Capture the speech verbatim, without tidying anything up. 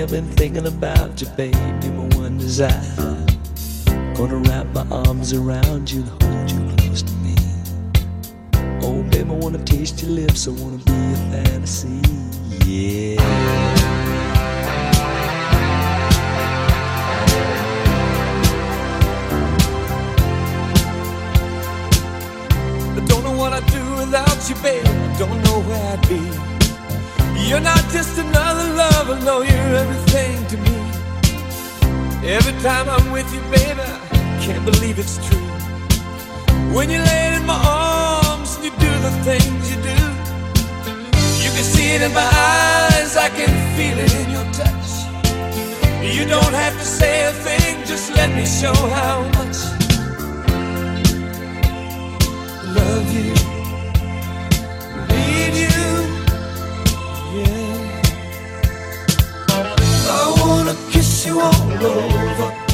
I've been thinking about you, baby, my one desire. Gonna wrap my arms around you and hold you close to me. Oh, baby, I wanna taste your lips, I wanna be a fantasy, yeah. I don't know what I'd do without you, baby, I don't know where I'd be. You're not just another lover, no, you're everything to me. Every time I'm with you, baby, I can't believe it's true. When you lay in my arms and you do the things you do, you can see it in my eyes, I can feel it in your touch. You don't have to say a thing, just let me show how much I love you, need you, yeah. I wanna kiss you all over.